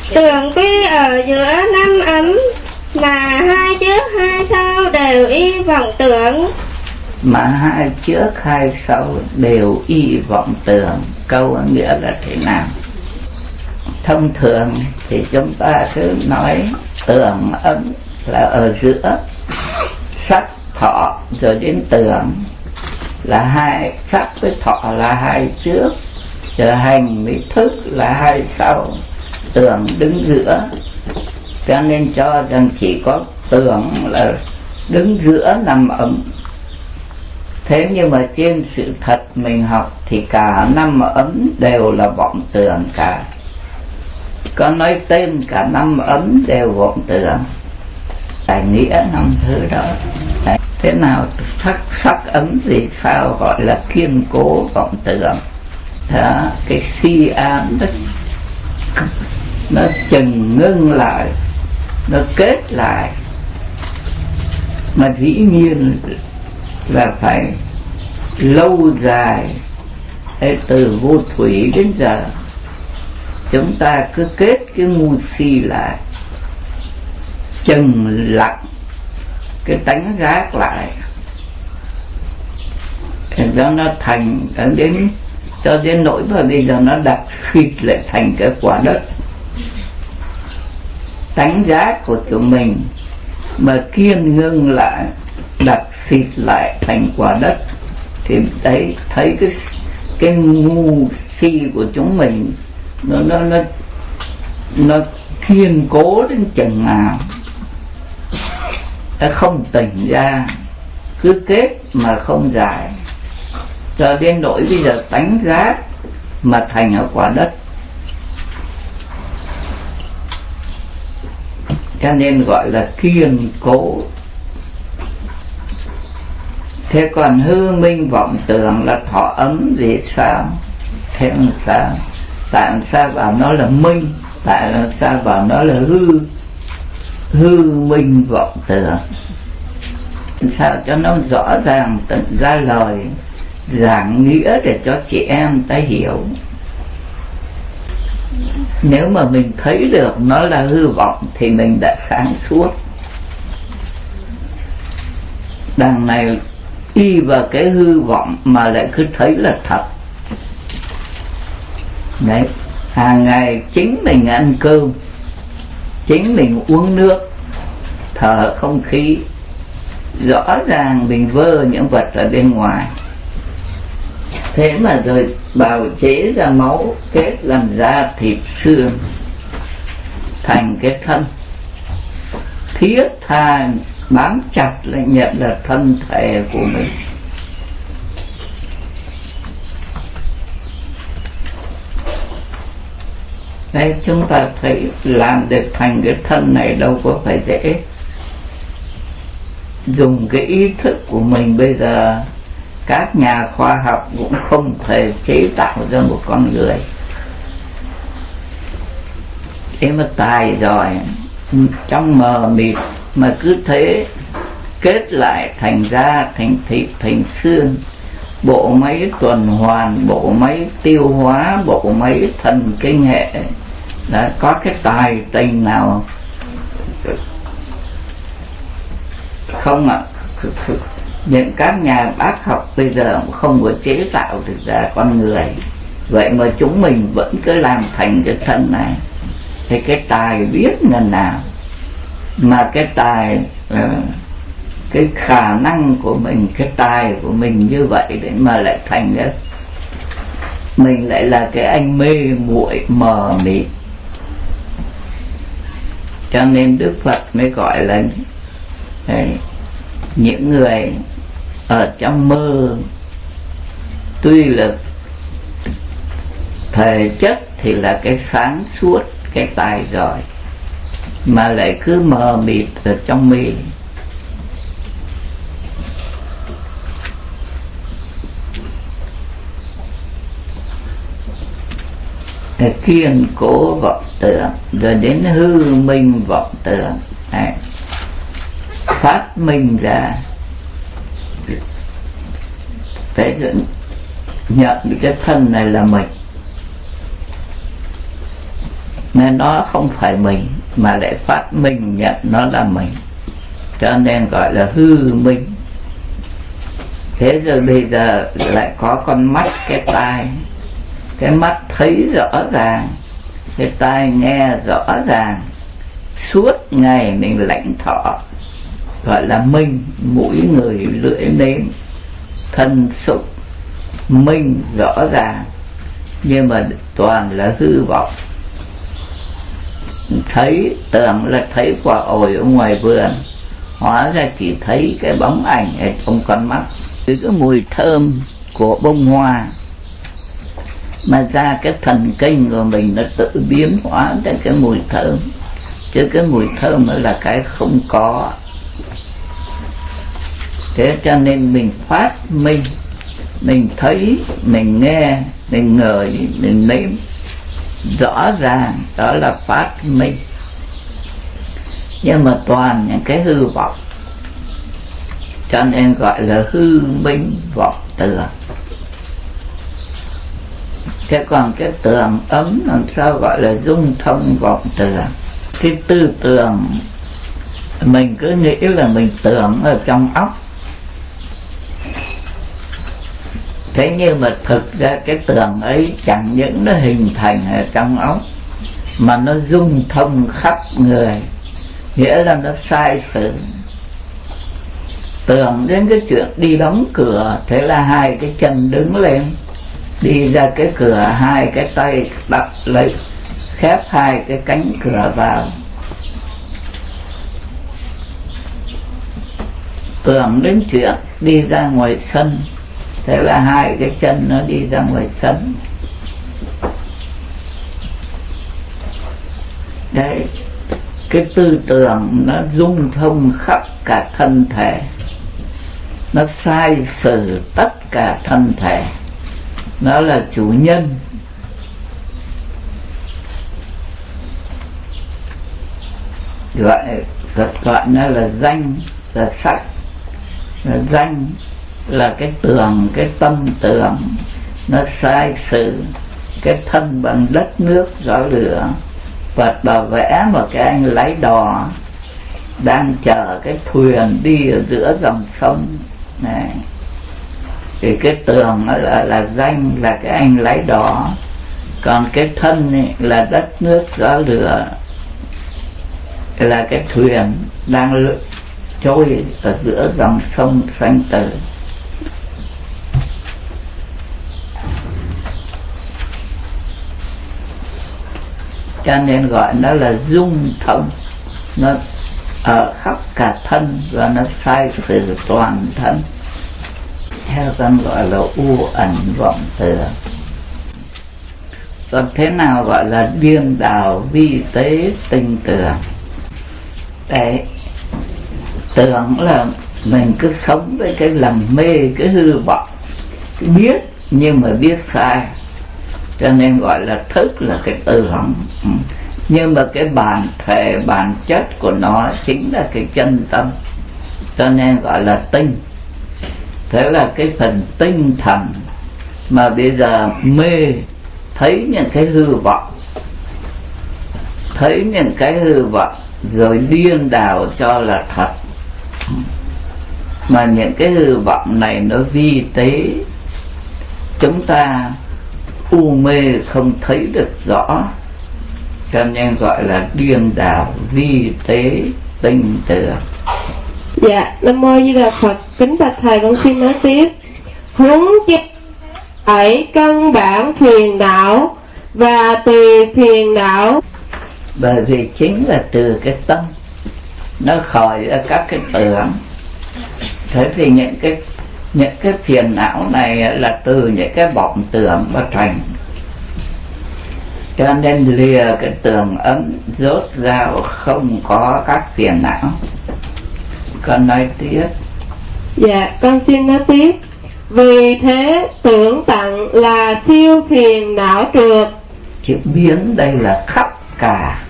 Tưởng tuy ở giữa năm ấm, mà hai trước hai sau đều y vọng tưởng. Mà hai trước hai sau đều y vọng tưởng. Câu nghĩa là thế nào? Thông thường thì chúng ta cứ nói tưởng ấm là ở giữa sắc thọ rồi đến tưởng, là hai sắc với thọ là hai trước, rồi hành với thức là hai sau, tưởng đứng giữa. Cho nên cho rằng chỉ có tưởng là đứng giữa năm ấm. Thế nhưng mà trên sự thật mình học thì cả năm ấm đều là vọng tưởng cả. Có nói tên cả năm ấm đều vọng tưởng. Tại nghĩa năm thứ đó. Thế nào sắc ấm vì sao gọi là kiên cố vọng tưởng? Đó, cái si ám nó chừng ngưng lại, nó kết lại. Mà dĩ nhiên là phải lâu dài, từ vô thủy đến giờ chúng ta cứ kết cái ngu si lại, chừng lặng cái tánh giác lại, cho nó thành đến cho đến nỗi mà bây giờ nó đặc xịt lại thành cái quả đất. Tánh giác của chúng mình mà kiên ngưng lại, đặc xịt lại thành quả đất, thì đấy thấy cái ngu si của chúng mình nó kiên cố đến chừng nào, nó không tỉnh ra, cứ kết mà không giải, cho đến nỗi bây giờ tánh giác mà thành ở quả đất. Cho nên gọi là kiên cố. Thế còn hư minh vọng tưởng là thọ ấm vì sao? Thế làm sao? Tại sao bảo nó là minh? Tại sao bảo nó là hư? Hư minh vọng tưởng. Sao cho nó rõ ràng tận ra lời giảng nghĩa để cho chị em ta hiểu. Nếu mà mình thấy được nó là hư vọng thì mình đã sáng suốt. Đằng này y vào cái hư vọng mà lại cứ thấy là thật. Đấy, hàng ngày chính mình ăn cơm, chính mình uống nước, thở không khí, rõ ràng mình vơ những vật ở bên ngoài. Thế mà rồi bào chế ra máu, kết làm da thịt xương thành cái thân, thiết tha bám chặt lại nhận là thân thể của mình. Đấy, chúng ta thấy làm được thành cái thân này đâu có phải dễ. Dùng cái ý thức của mình bây giờ các nhà khoa học cũng không thể chế tạo ra một con người. Thế mà tài giỏi trong mờ mịt mà cứ thế kết lại thành da, thành thịt, thành xương, bộ máy tuần hoàn, bộ máy tiêu hóa, bộ máy thần kinh hệ. Đã có cái tài tình nào không ạ? Những các nhà bác học bây giờ cũng không có chế tạo được ra con người. Vậy mà chúng mình vẫn cứ làm thành cái thân này. Thì cái tài biết ngần nào. Mà cái tài, cái khả năng của mình, cái tài của mình như vậy để mà lại thành cái mình lại là cái anh mê muội mờ mịt. Cho nên Đức Phật mới gọi là những người ở trong mơ, tuy là thể chất thì là cái sáng suốt, cái tài giỏi, mà lại cứ mờ mịt ở trong mê. Kiên cố vọng tưởng, rồi đến hư minh vọng tưởng. Phát minh ra thế nhận cái thân này là mình, nên nó không phải mình mà lại phát minh nhận nó là mình, cho nên gọi là hư minh. Thế rồi bây giờ lại có con mắt, cái tai. Cái mắt thấy rõ ràng, cái tai nghe rõ ràng, suốt ngày mình lãnh thọ, gọi là minh. Mũi người lưỡi nếm thân xúc minh rõ ràng, nhưng mà toàn là hư vọng. Thấy tưởng là thấy quả ổi ở ngoài vườn, hóa ra chỉ thấy cái bóng ảnh ở trong con mắt. Cái mùi thơm của bông hoa mà ra cái thần kinh của mình nó tự biến hóa ra cái mùi thơm, chứ cái mùi thơm đó là cái không có. Thế cho nên mình phát minh, mình thấy, mình nghe, mình ngửi, mình nếm rõ ràng, đó là phát minh. Nhưng mà toàn những cái hư vọng, cho nên gọi là hư minh vọng tưởng. Thế còn cái tưởng ấm làm sao gọi là dung thông vọng tưởng? Cái tư tưởng mình cứ nghĩ là mình tưởng ở trong óc, thế nhưng mà thực ra cái tưởng ấy chẳng những nó hình thành ở trong óc mà nó dung thông khắp người, nghĩa là nó sai sự. Tưởng đến cái chuyện đi đóng cửa, thế là hai cái chân đứng lên, đi ra cái cửa, hai cái tay đặt lấy khép hai cái cánh cửa vào. Tưởng đến chuyện đi ra ngoài sân, thế là hai cái chân nó đi ra ngoài sân. Đấy, cái tư tưởng nó dung thông khắp cả thân thể, nó sai sử tất cả thân thể, nó là chủ nhân. Gọi nó là danh, là sắc. Danh là cái tưởng, cái tâm tưởng, nó sai sử cái thân bằng đất nước gió lửa. Phật bà vẽ một cái anh lái đò đang chở cái thuyền đi ở giữa dòng sông này, thì cái tường nó là danh, là cái anh lái đò, còn cái thân này là đất nước gió lửa, là cái thuyền đang trôi ở giữa dòng sông sanh tử. Cho nên gọi nó là dung thông, nó ở khắp cả thân và nó sai sử toàn thân. Theo con gọi là u ẩn vọng tưởng. Còn thế nào gọi là điên đảo vi tế tinh tưởng? Đấy, tưởng là mình cứ sống với cái lầm mê, cái hư vọng, cái biết nhưng mà biết sai, cho nên gọi là thức là cái tưởng. Nhưng mà cái bản thể, bản chất của nó chính là cái chân tâm, cho nên gọi là tinh. Thế là cái phần tinh thần mà bây giờ mê, thấy những cái hư vọng, thấy những cái hư vọng rồi điên đảo cho là thật. Mà những cái hư vọng này nó vi tế, chúng ta u mê không thấy được rõ, cho nên gọi là điên đảo vi tế tinh tưởng. Dạ, Nam Mô Di Đà Phật. Kính bạch thầy, con xin nói tiếp. Huống chi ấy căn bản phiền não và tùy phiền não. Bởi vì chính là từ cái tâm nó khởi ra các cái tưởng. Thế thì những cái phiền não này là từ những cái vọng tưởng mà thành. Cho nên lìa cái tưởng ấm rốt ráo không có các phiền não. Con nói tiếp. Dạ, con xin nói tiếp. Vì thế tưởng tặng là siêu phiền não trượt. Chữ biến đây là khắp cả.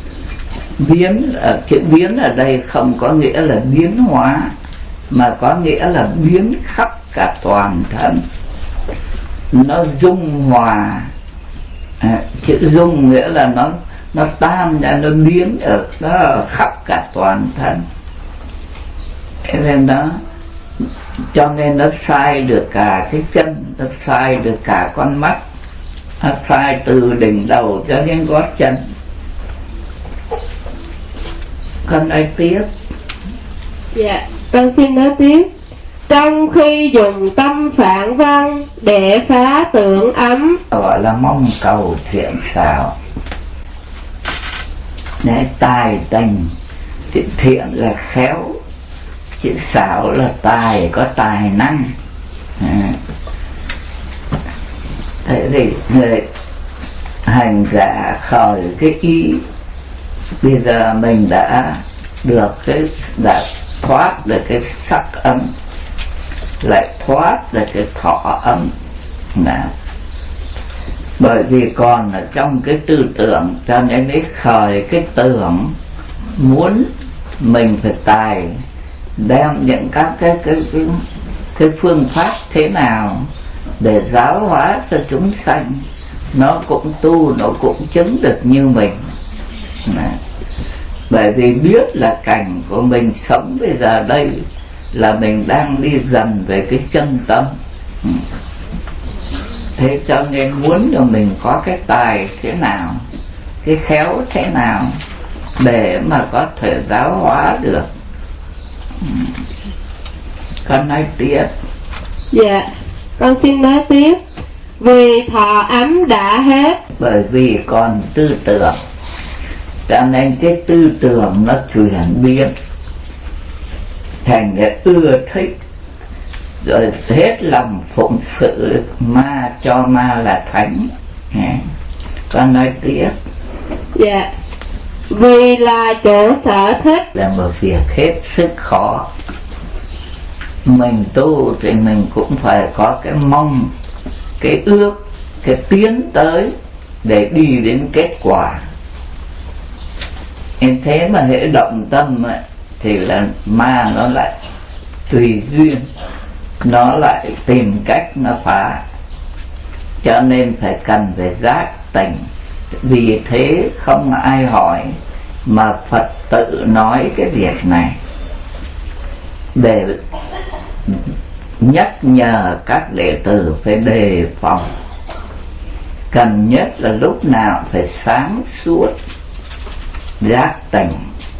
Chữ biến ở đây không có nghĩa là biến hóa, mà có nghĩa là biến khắp cả toàn thân. Nó dung hòa. Chữ dung nghĩa là nó tan ra, nó biến ở nó khắp cả toàn thân. Thế nên đó, cho nên nó sai được cả cái chân, nó sai được cả con mắt, nó sai từ đỉnh đầu cho đến gót chân. Con nói tiếp. Dạ, con xin nói tiếp. Trong khi dùng tâm phản văn để phá tưởng ấm, gọi là mong cầu thiện xảo. Để tài tình, chữ thiện là khéo, chữ xảo là tài, có tài năng. Thế thì người hành giả khởi cái ý, bây giờ mình đã được cái, đã thoát được cái sắc ấm, lại thoát được cái thọ ấm. Bởi vì còn ở trong cái tư tưởng, cho nên mới khởi cái tưởng muốn mình phải tài đem những các cái phương pháp thế nào để giáo hóa cho chúng sanh, nó cũng tu, nó cũng chứng được như mình. Bởi vì biết là cảnh của mình sống bây giờ đây là mình đang đi dần về cái chân tâm. Thế cho nên muốn cho mình có cái tài thế nào, cái khéo thế nào để mà có thể giáo hóa được. Con nói tiếp. Dạ, con xin nói tiếp. Vì thọ ấm đã hết. Bởi vì còn tư tưởng, cho nên cái tư tưởng nó chuyển biến thành cái ưa thích, rồi hết lòng phụng sự ma, cho ma là thánh. Con nói tiếp. Dạ, vì là chỗ sở thích, là một việc hết sức khó. Mình tu thì mình cũng phải có cái mong, cái ước, cái tiến tới để đi đến kết quả. Em thế mà hễ động tâm thì là ma nó lại tùy duyên, nó lại tìm cách nó phá. Cho nên phải cần phải giác tỉnh. Vì thế không ai hỏi mà Phật tự nói cái việc này để nhắc nhở các đệ tử phải đề phòng. Cần nhất là lúc nào phải sáng suốt, giác tỉnh.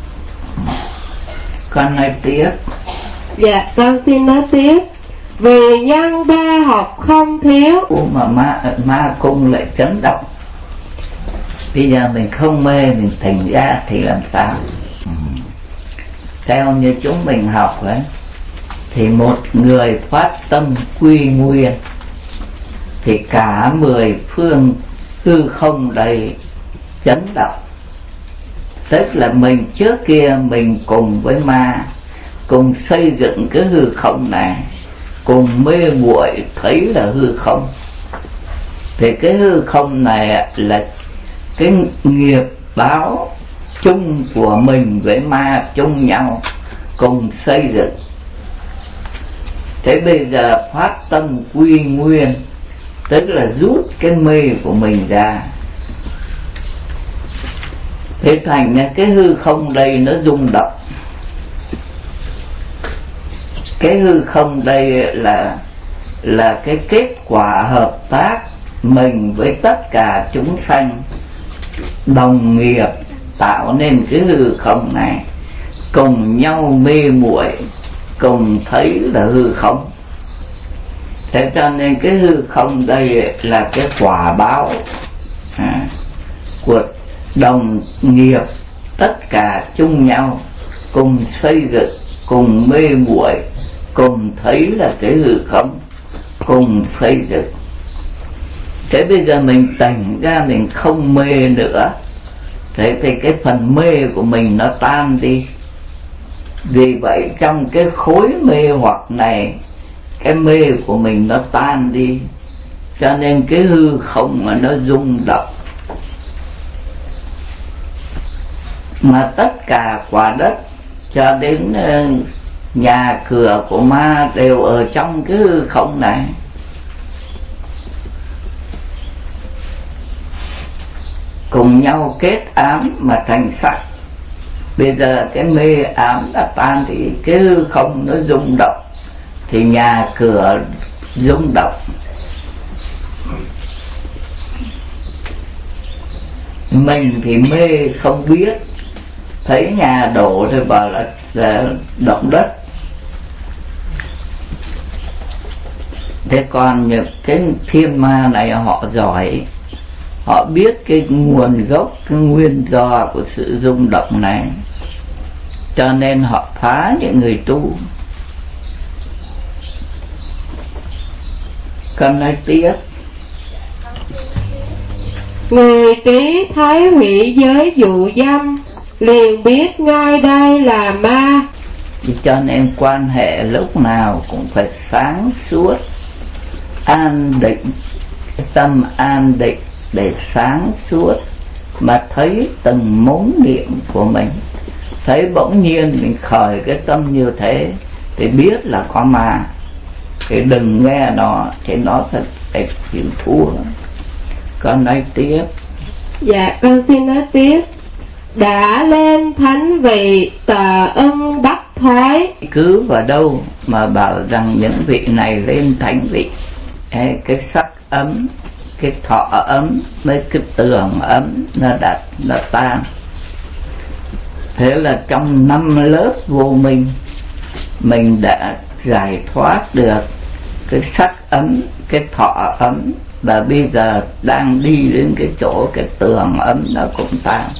Con nói tiếp. Dạ, con xin nói tiếp. Vì nhân ba học không thiếu. Mà ma cung lại chấn động. Bây giờ mình không mê, mình thành ra thì làm sao? Theo như chúng mình học ấy, thì một người phát tâm quy nguyên thì cả 10 phương hư không đầy chấn động. Tức là mình trước kia mình cùng với ma, cùng xây dựng cái hư không này, cùng mê muội thấy là hư không. Thì cái hư không này là cái nghiệp báo chung của mình với ma chung nhau, cùng xây dựng. Thế bây giờ phát tâm quy nguyên, tức là rút cái mê của mình ra. Thế thành cái hư không đây nó rung động. Cái hư không đây là cái kết quả hợp tác mình với tất cả chúng sanh đồng nghiệp tạo nên cái hư không này, cùng nhau mê muội, cùng thấy là hư không. Thế cho nên cái hư không đây là cái quả báo của đồng nghiệp tất cả chung nhau, cùng xây dựng, cùng mê muội, cùng thấy là cái hư không, cùng xây dựng. Thế bây giờ mình tỉnh ra, mình không mê nữa. Thế thì cái phần mê của mình nó tan đi. Vì vậy trong cái khối mê hoặc này, cái mê của mình nó tan đi, cho nên cái hư không mà nó rung động. Mà tất cả quả đất cho đến nhà cửa của ma đều ở trong cái hư không này. Cùng cùng nhau kết ám mà thành sắc. Bây giờ cái mê ám đã tan thì cái hư không nó rung động, thì nhà cửa rung động. Mình thì mê không biết, thấy nhà đổ thì bảo là động đất. Thế còn những cái thiên ma này họ giỏi, họ biết cái nguồn gốc, cái nguyên do của sự rung động này, cho nên họ phá những người tu. Con nói tiếp. Người trí thấy hủy giới dụ dâm, liền biết ngay đây là ma. Cho nên quan hệ lúc nào cũng phải sáng suốt, an định, tâm an định để sáng suốt mà thấy từng mống niệm của mình. Thấy bỗng nhiên mình khởi cái tâm như thế thì biết là có ma, thì đừng nghe nó, thì nó sẽ chịu thua. Con nói tiếp. Dạ con xin nói tiếp. Đã lên thánh vị tà ân đắc thoái. Cứ vào đâu mà bảo rằng những vị này lên thánh vị, cái sắc ấm, cái thọ ấm với cái tường ấm nó tan. Thế là trong 5 lớp vô minh mình đã giải thoát được cái sắc ấm, cái thọ ấm, và bây giờ đang đi đến cái chỗ cái tường ấm nó cũng tan.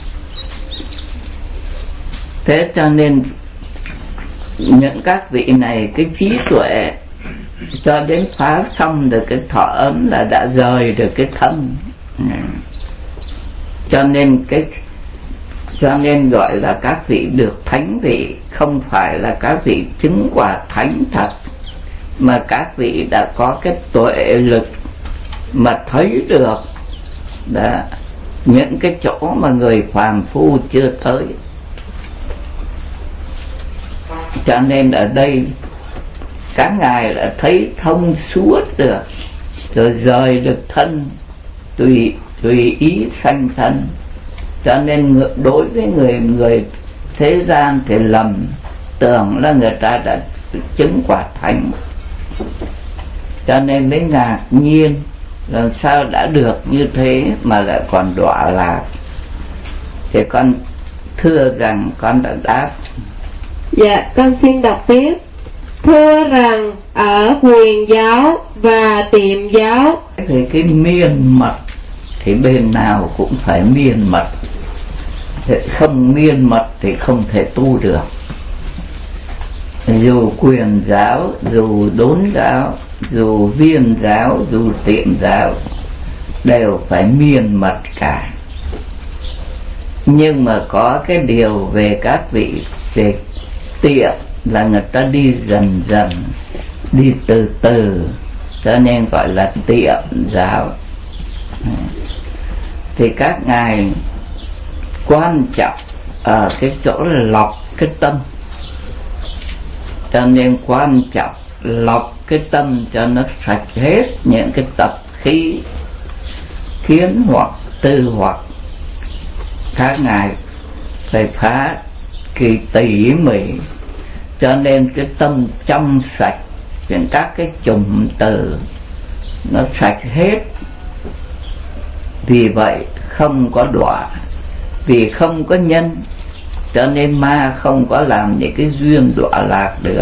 Thế cho nên những các vị này cái trí tuệ cho đến phá xong được cái thọ ấm là đã rời được cái thân. Cho nên gọi là các vị được thánh vị, không phải là các vị chứng quả thánh thật, mà các vị đã có cái tuệ lực mà thấy được những cái chỗ mà người phàm phu chưa tới. Cho nên ở đây các ngài đã thấy thông suốt được, rồi rời được thân, tùy ý sanh thân. Cho nên đối với người thế gian thì lầm tưởng là người ta đã chứng quả thánh, cho nên mới ngạc nhiên làm sao đã được như thế mà lại còn đọa lạc. Thì con thưa rằng con đã đáp. Dạ con xin đọc tiếp. Thưa rằng ở Quyền giáo và Tiệm giáo thì cái miên mật thì bên nào cũng phải miên mật, không miên mật thì không thể tu được. Dù Quyền giáo, dù Đốn giáo, dù Viên giáo, dù Tiệm giáo đều phải miên mật cả. Nhưng mà có cái điều về các vị về Tiệm là người ta đi dần dần, đi từ từ, cho nên gọi là Tiệm giáo. Thì các ngài quan trọng ở cái chỗ là lọc cái tâm, cho nên quan trọng lọc cái tâm cho nó sạch hết những cái tập khí kiến hoặc tư hoặc. Các ngài phải phá kỳ tỉ mỉ, cho nên cái tâm trong sạch, những các cái chủng tử nó sạch hết. Vì vậy không có đọa, vì không có nhân, cho nên ma không có làm những cái duyên đọa lạc được.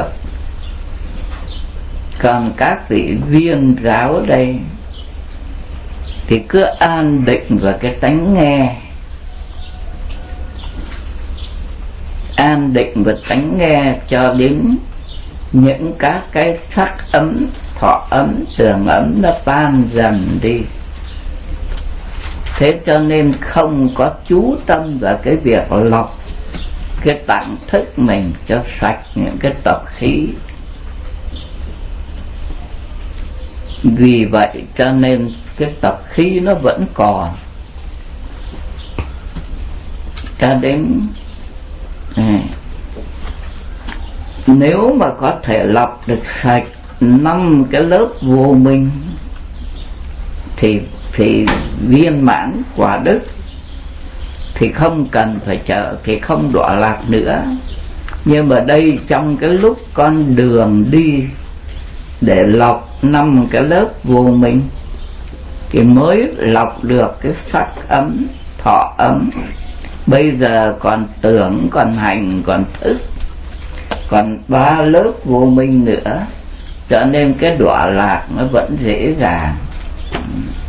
Còn các vị Viên giáo đây thì cứ an định vào cái tánh nghe, an định và tánh nghe cho đến những các cái sắc ấm, thọ ấm, tường ấm nó tan dần đi. Thế cho nên không có chú tâm vào cái việc lọc cái tạng thức mình cho sạch những cái tập khí. Vì vậy cho nên cái tập khí nó vẫn còn. Cho đến nếu mà có thể lọc được sạch 5 cái lớp vô minh thì viên mãn quả đức. thì không cần phải chờ, thì không đọa lạc nữa. Nhưng mà đây trong cái lúc con đường đi để lọc 5 cái lớp vô minh thì mới lọc được cái sắc ấm, thọ ấm. Bây giờ còn tưởng, còn hành, còn thức, còn 3 lớp vô minh nữa, cho nên cái đọa lạc nó vẫn dễ dàng.